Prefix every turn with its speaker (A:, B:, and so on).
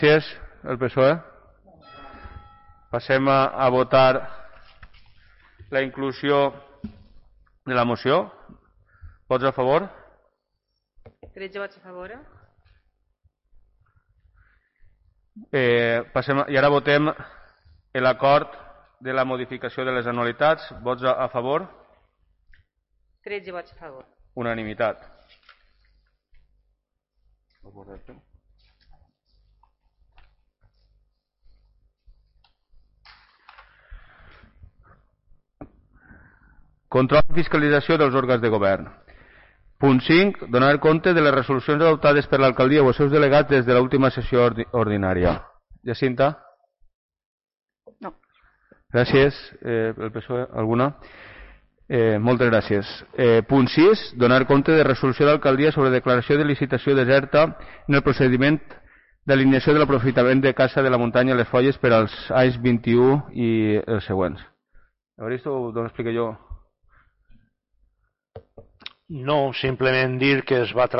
A: Gràcies, el PSOE. Passem a votar la inclusió de la moció. Vots a favor?
B: 13 vots a favor.
A: I ara votem l'acord de la modificació de les anualitats. Vots a favor?
B: 13 vots a favor.
A: Unanimitat. Control i fiscalització dels òrgans de govern. Punt 5. Donar compte de les resolucions adoptades per l'alcaldia o els seus delegats des de l'última sessió ordinària. Jacinta?
B: No.
A: Gràcies. El PSOE, alguna? Moltes gràcies. Punt 6. Donar compte de resolució d'alcaldia sobre declaració de licitació deserta en el procediment d'alineació de l'aprofitament de Casa de la Muntanya Les Folles per als anys 21 i els següents. Evaristo, ho explico jo.
C: No, simplement dir que es va